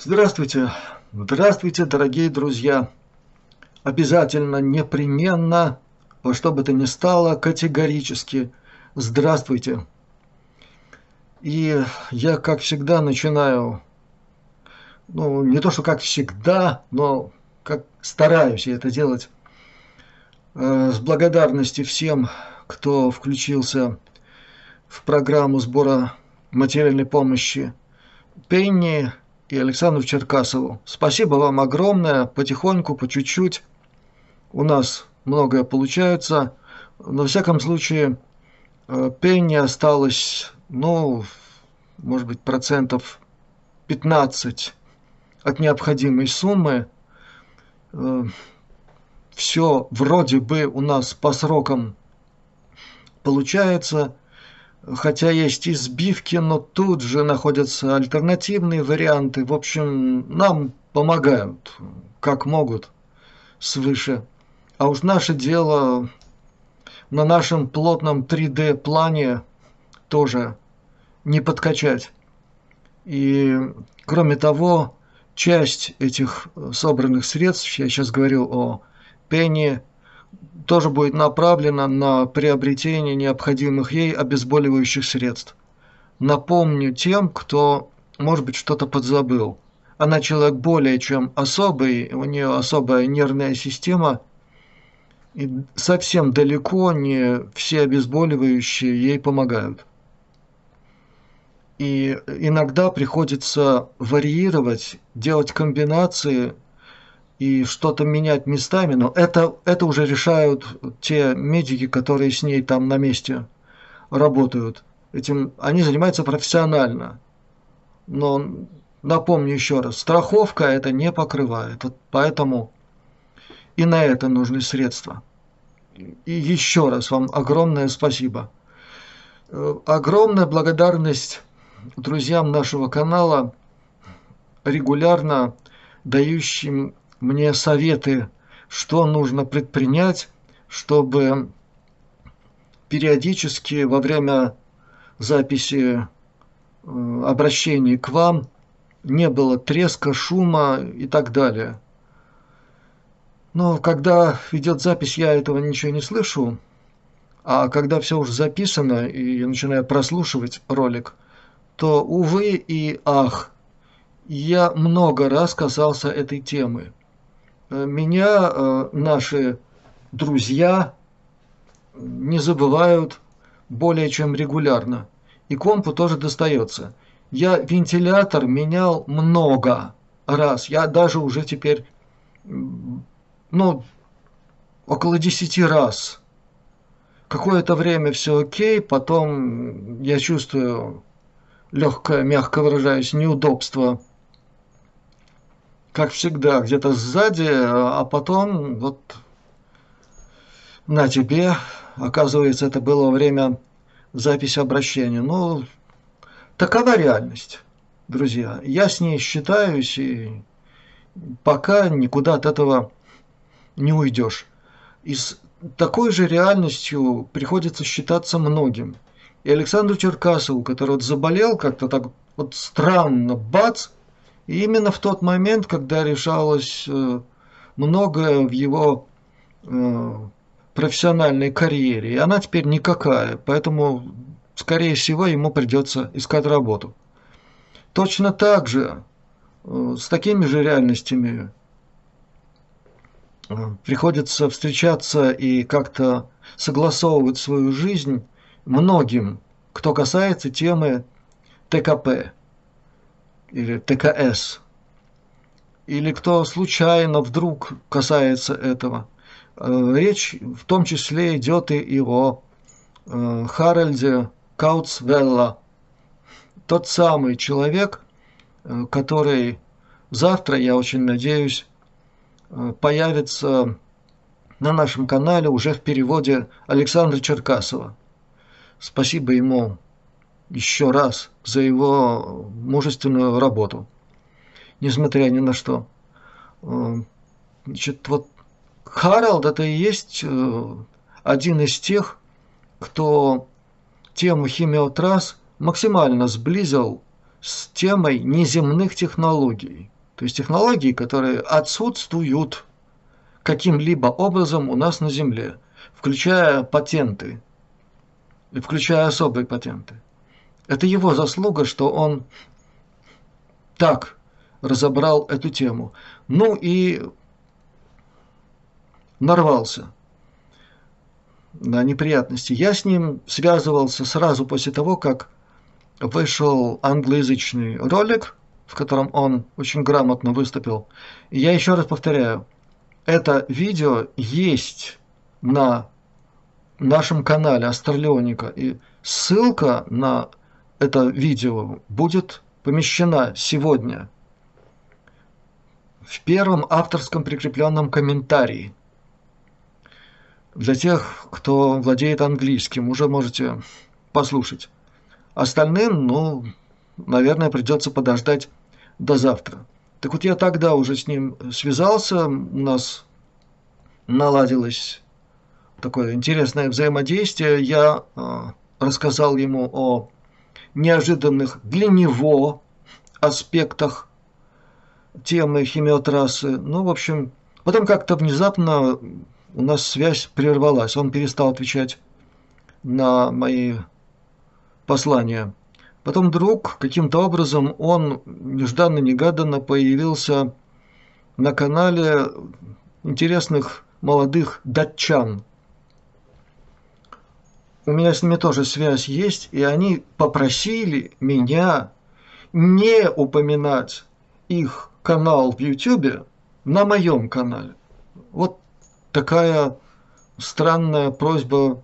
Здравствуйте, здравствуйте, дорогие друзья! Обязательно, непременно, во что бы то ни стало, категорически здравствуйте! И я, как всегда, начинаю, не то что как всегда, но как стараюсь я это делать, с благодарности всем, кто включился в программу сбора материальной помощи Пенни и Александру Черкасову. Спасибо вам огромное, потихоньку, по чуть-чуть. У нас многое получается. Но, во всяком случае, Пенни осталось, может быть, процентов 15 от необходимой суммы. Все вроде бы у нас по срокам получается, хотя есть и сбивки, но тут же находятся альтернативные варианты. В общем, нам помогают, как могут, свыше. А уж наше дело на нашем плотном 3D-плане тоже не подкачать. И, кроме того, часть этих собранных средств, я сейчас говорю о Пенни, тоже будет направлена на приобретение необходимых ей обезболивающих средств. Напомню тем, кто, может быть, что-то подзабыл. Она человек более чем особый, у нее особая нервная система, и совсем далеко не все обезболивающие ей помогают. И иногда приходится варьировать, делать комбинации и что-то менять местами, но это уже решают те медики, которые с ней там на месте работают. Этим они занимаются профессионально. Но напомню еще раз, страховка это не покрывает. Вот поэтому и на это нужны средства. И еще раз вам огромное спасибо. Огромная благодарность друзьям нашего канала, регулярно дающим мне советы, что нужно предпринять, чтобы периодически во время записи обращений к вам не было треска, шума и так далее. Но когда идет запись, я этого ничего не слышу, а когда все уже записано и я начинаю прослушивать ролик, то, увы и ах, я много раз касался этой темы. Меня наши друзья не забывают более чем регулярно. И компу тоже достается. Я вентилятор менял много раз. Я даже уже теперь, около 10 раз. Какое-то время все окей, потом я чувствую легкое, мягко выражаясь, неудобство. Как всегда, где-то сзади, а потом вот на тебе, оказывается, это было во время записи обращения. Такова реальность, друзья. Я с ней считаюсь, и пока никуда от этого не уйдешь. И с такой же реальностью приходится считаться многим. И Александру Черкасову, который вот заболел как-то так вот странно, бац, и именно в тот момент, когда решалось многое в его профессиональной карьере, и она теперь никакая, поэтому, скорее всего, ему придется искать работу. Точно так же, с такими же реальностями приходится встречаться и как-то согласовывать свою жизнь многим, кто касается темы ТКП или ТКС, или кто случайно вдруг касается этого. Речь в том числе идет и о Харальде Кауцвелла, тот самый человек, который завтра, я очень надеюсь, появится на нашем канале уже в переводе Александра Черкасова. Спасибо ему еще раз за его мужественную работу, несмотря ни на что. Значит, вот Харалд это и есть один из тех, кто тему химиотрасс максимально сблизил с темой неземных технологий. То есть технологии, которые отсутствуют каким-либо образом у нас на Земле, включая патенты, и включая особые патенты. Это его заслуга, что он так разобрал эту тему. Ну и нарвался на неприятности. Я с ним связывался сразу после того, как вышел англоязычный ролик, в котором он очень грамотно выступил. И я еще раз повторяю, это видео есть на нашем канале Астралионика, и ссылка на это видео будет помещена сегодня в первом авторском прикрепленном комментарии. Для тех, кто владеет английским, уже можете послушать. Остальным, ну, наверное, придется подождать до завтра. Так вот, я тогда уже с ним связался, у нас наладилось такое интересное взаимодействие. Я рассказал ему о неожиданных для него аспектах темы химиотрассы. Ну, в общем, потом как-то внезапно у нас связь прервалась. Он перестал отвечать на мои послания. Потом вдруг, каким-то образом, он нежданно-негаданно появился на канале интересных молодых датчан. У меня с ними тоже связь есть, и они попросили меня не упоминать их канал в YouTube на моем канале. Вот такая странная просьба,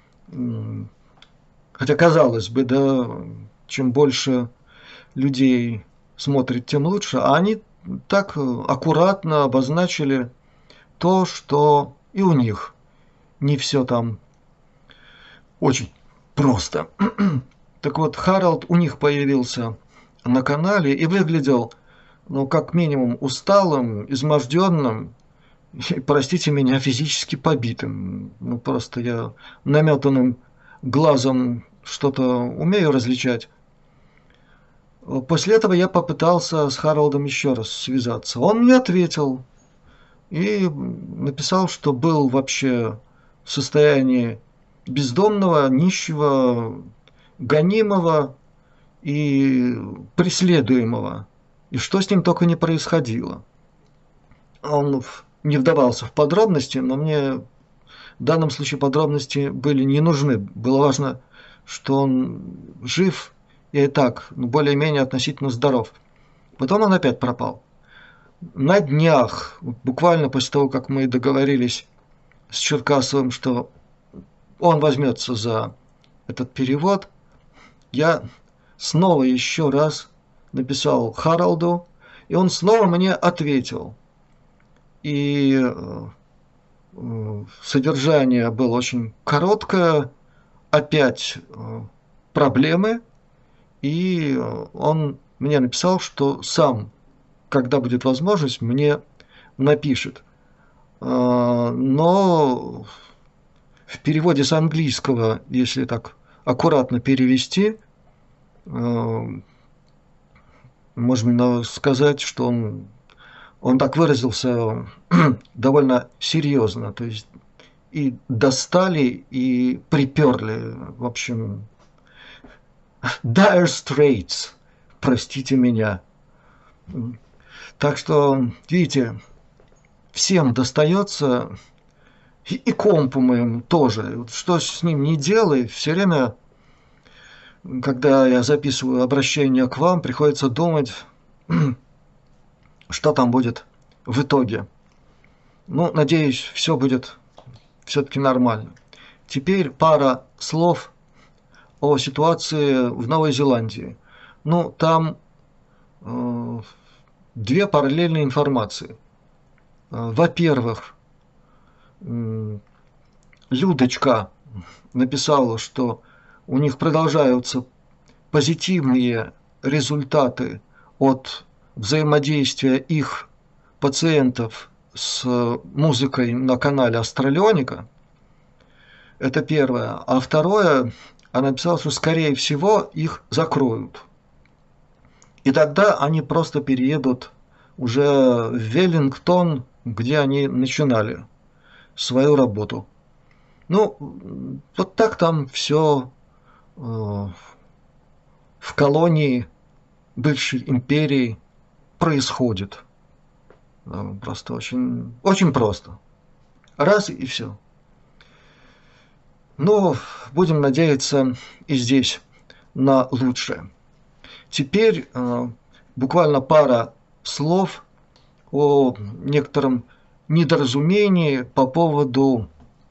хотя казалось бы, да, чем больше людей смотрит, тем лучше, а они так аккуратно обозначили то, что и у них не все там очень просто. Так вот, Харалд у них появился на канале и выглядел, ну, как минимум, усталым, изможденным, и, простите меня, физически побитым. Ну, просто я наметанным глазом что-то умею различать. После этого я попытался с Харалдом еще раз связаться. Он мне ответил и написал, что был вообще в состоянии бездомного, нищего, гонимого и преследуемого. И что с ним только не происходило. Он не вдавался в подробности, но мне в данном случае подробности были не нужны. Было важно, что он жив и так, более-менее относительно здоров. Потом он опять пропал. На днях, буквально после того, как мы договорились с Черкасовым, что он возьмется за этот перевод, я снова еще раз написал Харалду, и он снова мне ответил. И содержание было очень короткое, опять проблемы, и он мне написал, что сам, когда будет возможность, мне напишет. Но в переводе с английского, если так аккуратно перевести, можно сказать, что он так выразился довольно серьезно, то есть и достали, и приперли, в общем, dire straits, простите меня. Так что, видите, всем достается, и компу моему тоже. Что с ним не делай, все время, когда я записываю обращение к вам, приходится думать, что там будет в итоге. Ну, надеюсь, все будет все-таки нормально. Теперь пара слов о ситуации в Новой Зеландии. Ну, там две параллельные информации. Во-первых, Людочка написала, что у них продолжаются позитивные результаты от взаимодействия их пациентов с музыкой на канале Астралионика. Это первое. А второе, она написала, что скорее всего их закроют. И тогда они просто переедут уже в Веллингтон, где они начинали свою работу. Ну, вот так там все в колонии бывшей империи происходит. Просто очень, очень просто. Раз и все. Но будем надеяться и здесь на лучшее. Теперь буквально пара слов о некотором недоразумении по поводу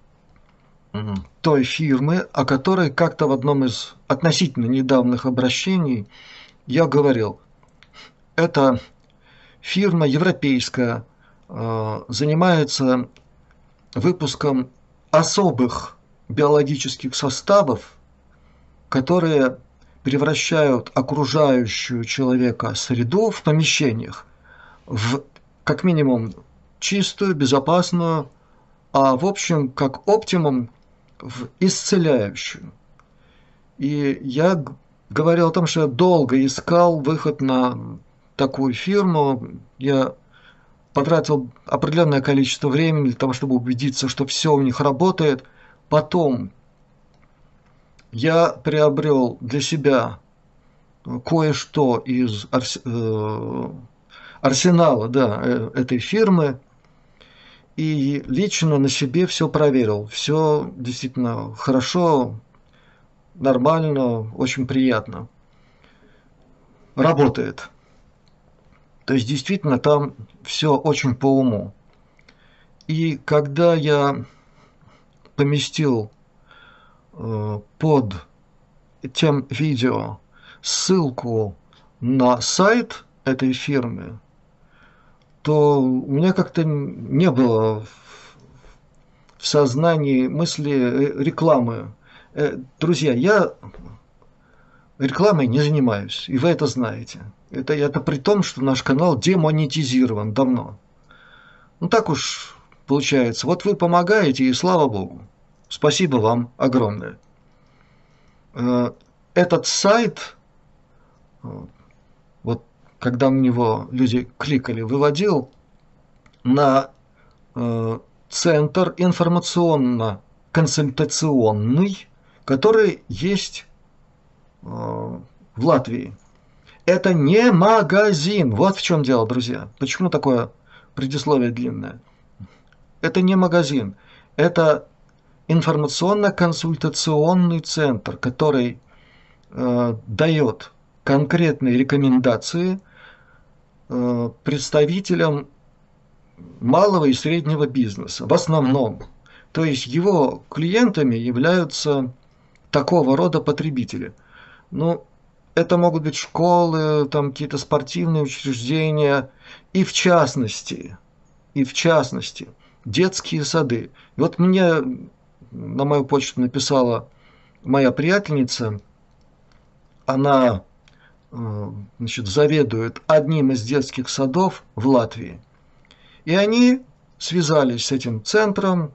той фирмы, о которой как-то в одном из относительно недавних обращений я говорил. Это фирма европейская, занимается выпуском особых биологических составов, которые превращают окружающую человека среду в помещениях в как минимум чистую, безопасную, а в общем как оптимум в исцеляющую. И я говорил о том, что я долго искал выход на такую фирму. Я потратил определенное количество времени для того, чтобы убедиться, что все у них работает. Потом я приобрел для себя кое-что из арсенала, да, этой фирмы. И лично на себе все проверил. Все действительно хорошо, нормально, очень приятно. Работает. То есть действительно там все очень по уму. И когда я поместил под тем видео ссылку на сайт этой фирмы, то у меня как-то не было в сознании мысли рекламы. Друзья, я рекламой не занимаюсь, и вы это знаете. Это при том, что наш канал демонетизирован давно. Ну так уж получается. Вот вы помогаете, и слава богу. Спасибо вам огромное. Этот сайт, вот когда на него люди кликали, выводил на центр информационно-консультационный, который есть в Латвии. Это не магазин. Вот в чем дело, друзья. Почему такое предисловие длинное? Это не магазин. Это информационно-консультационный центр, который дает конкретные рекомендации представителям малого и среднего бизнеса, в основном. То есть его клиентами являются такого рода потребители. Ну, это могут быть школы, там какие-то спортивные учреждения, и в частности, детские сады. И вот мне на мою почту написала моя приятельница, она заведует одним из детских садов в Латвии. И они связались с этим центром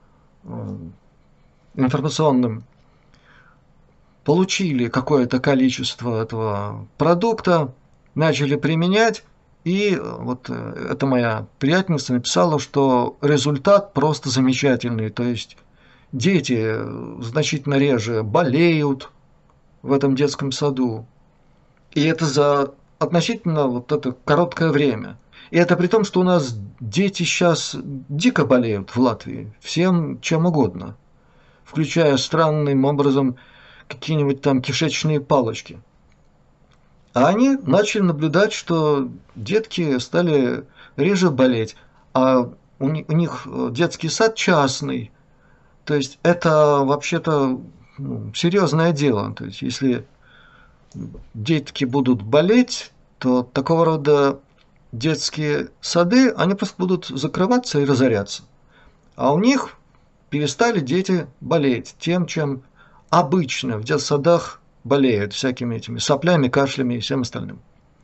информационным, получили какое-то количество этого продукта, начали применять, и вот эта моя приятельница написала, что результат просто замечательный. То есть дети значительно реже болеют в этом детском саду. И это за относительно вот это короткое время. И это при том, что у нас дети сейчас дико болеют в Латвии, всем чем угодно, включая странным образом какие-нибудь там кишечные палочки. А они начали наблюдать, что детки стали реже болеть, а у них детский сад частный. То есть это вообще-то серьезное дело. То есть если детки будут болеть, то такого рода детские сады, они просто будут закрываться и разоряться. А у них перестали дети болеть тем, чем обычно в детсадах болеют, всякими этими соплями, кашлями и всем остальным.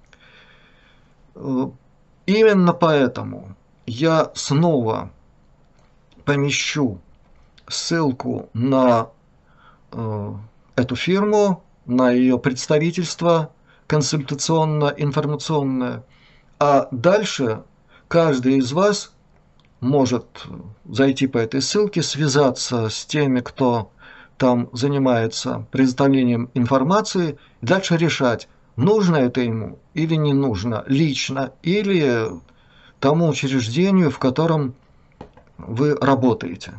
Именно поэтому я снова помещу ссылку на эту фирму, на ее представительство консультационно-информационное. А дальше каждый из вас может зайти по этой ссылке, связаться с теми, кто там занимается предоставлением информации, и дальше решать, нужно это ему или не нужно, лично, или тому учреждению, в котором вы работаете.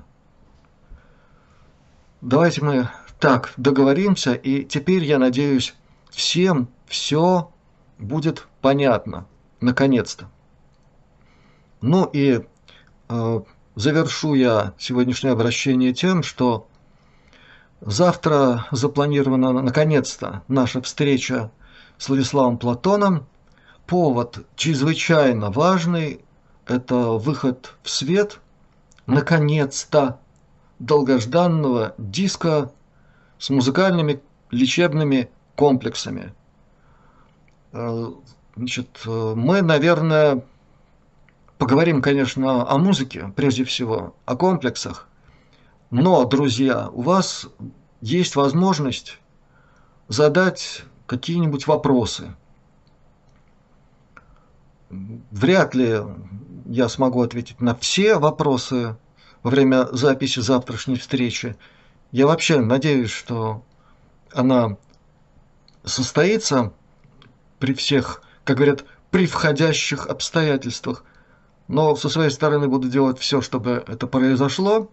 Давайте мы так договоримся, и теперь, я надеюсь, всем все будет понятно, наконец-то. Ну и завершу я сегодняшнее обращение тем, что завтра запланирована наконец-то наша встреча с Владиславом Платоном. Повод чрезвычайно важный – это выход в свет, наконец-то, долгожданного диска с музыкальными лечебными комплексами. Значит, мы, наверное, поговорим, конечно, о музыке, прежде всего, о комплексах. Но, друзья, у вас есть возможность задать какие-нибудь вопросы. Вряд ли я смогу ответить на все вопросы во время записи завтрашней встречи. Я вообще надеюсь, что она состоится при всех, как говорят, при входящих обстоятельствах. Но со своей стороны буду делать все, чтобы это произошло.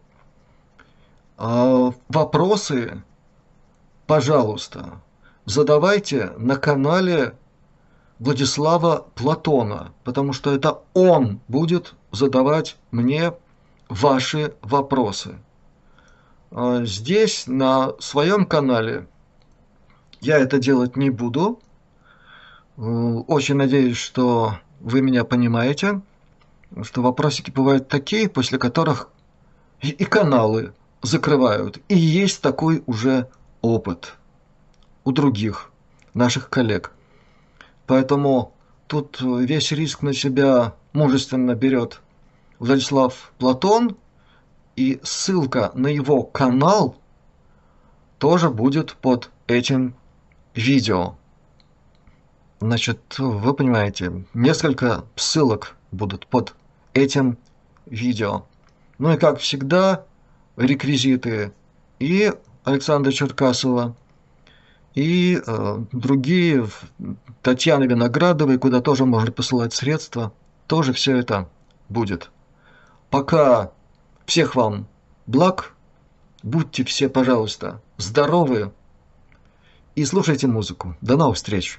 Вопросы, пожалуйста, задавайте на канале Владислава Платона, потому что это он будет задавать мне ваши вопросы. Здесь, на своем канале, я это делать не буду. Очень надеюсь, что вы меня понимаете, что вопросики бывают такие, после которых и каналы закрывают. И есть такой уже опыт у других наших коллег. Поэтому тут весь риск на себя мужественно берет Владислав Платон, и ссылка на его канал тоже будет под этим видео. Значит, вы понимаете, несколько ссылок будут под этим видео. Ну и как всегда, реквизиты и Александра Черкасова, и другие, Татьяны Виноградовой, куда тоже можно посылать средства, тоже все это будет. Пока всех вам благ, будьте все, пожалуйста, здоровы и слушайте музыку. До новых встреч!